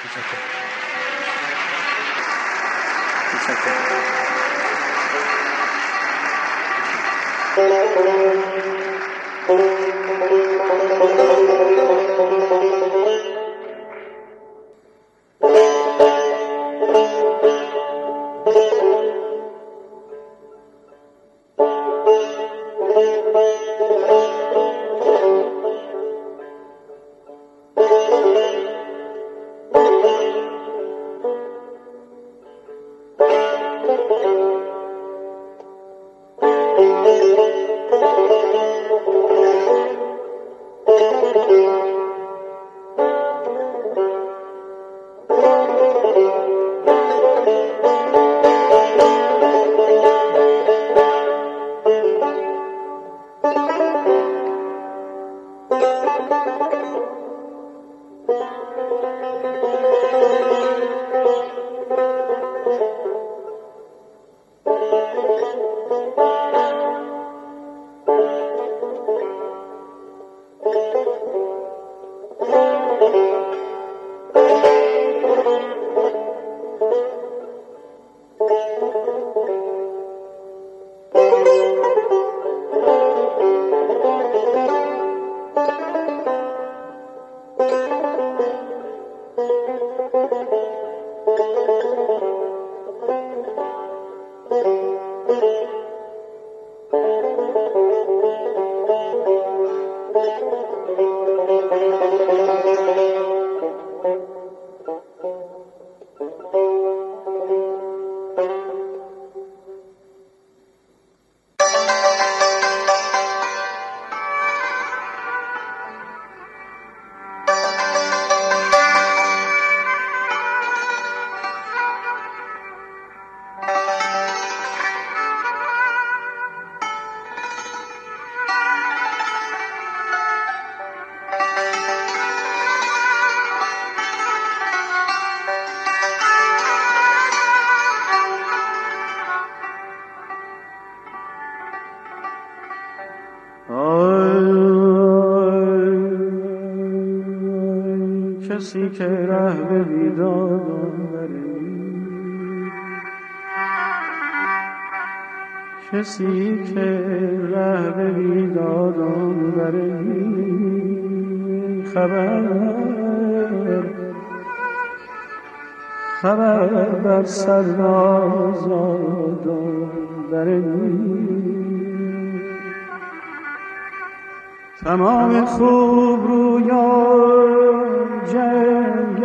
کسی که ره به بیدادم بره، کسی که ره به بیدادم بره، خبر بر سربازادم بره. تمام خوب رویان جنگ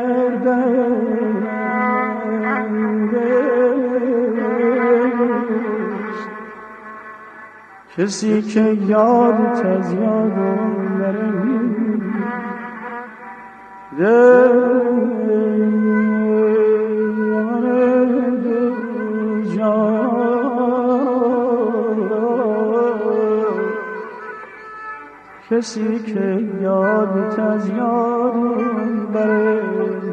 گردنگست، کسی که یادت از یادم بره، کسی که یادت از یادم بره.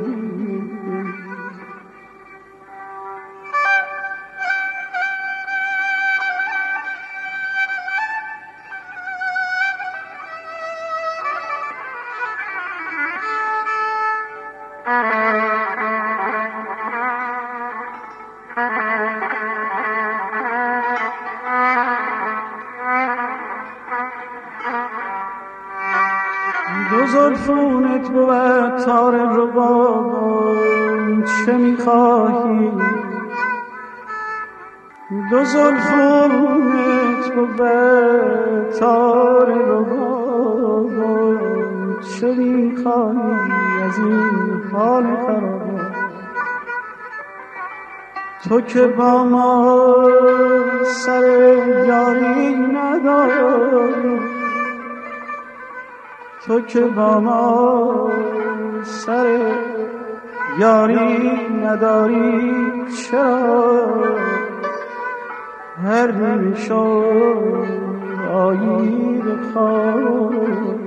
دو زلفونت بود تار ربابم، چه میخواهی؟ دو زلفونت بود تار ربابم، چه میخواهی از این حال خرابم؟ تو که با ما سر یاری نداری، تو که با ما سر یاری نداری، چرا هر نیم شب آیی به خواب؟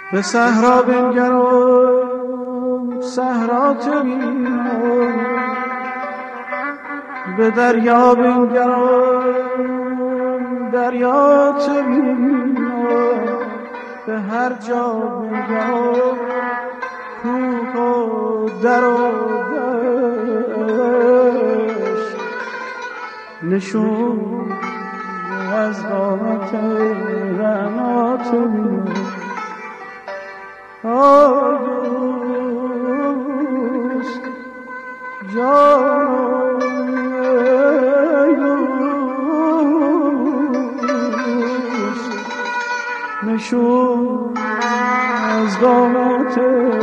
به صحرا بنگرم صحرا تو بینم، به دریا بنگرم دریا تو بینم، به هر جا بنگرم کوه و در و دشت نشون از قامت رعنا تو بینم. دوست جان دوست نشون از قامت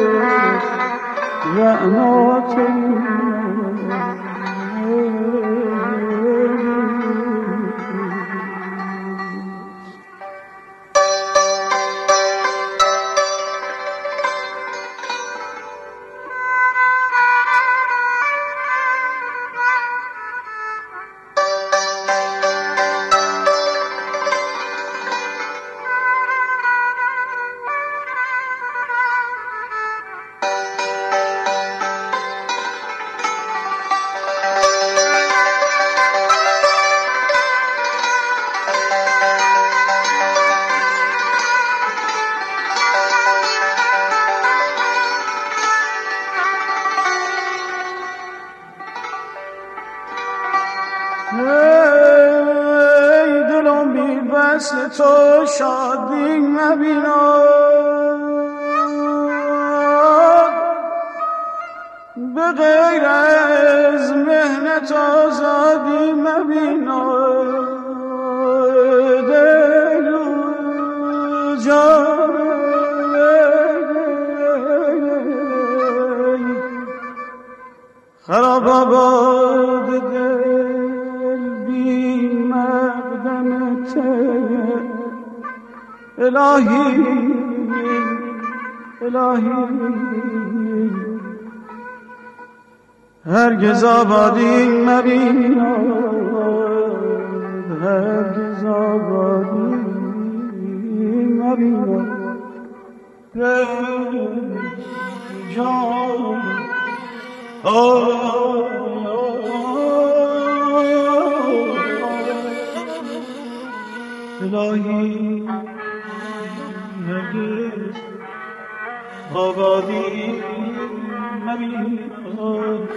رعنا تو بینم. ای دلم بی وصل تو شادی نبیناد، به غیر از مهنت آزادی مبیناد. دل و جان خراب آباد دل بی مقدمت الهی الهی، هرگز آبادی مبیناد، هرگز آبادی مبیناد. دل جان الهی هرگز آبادی مبیناد.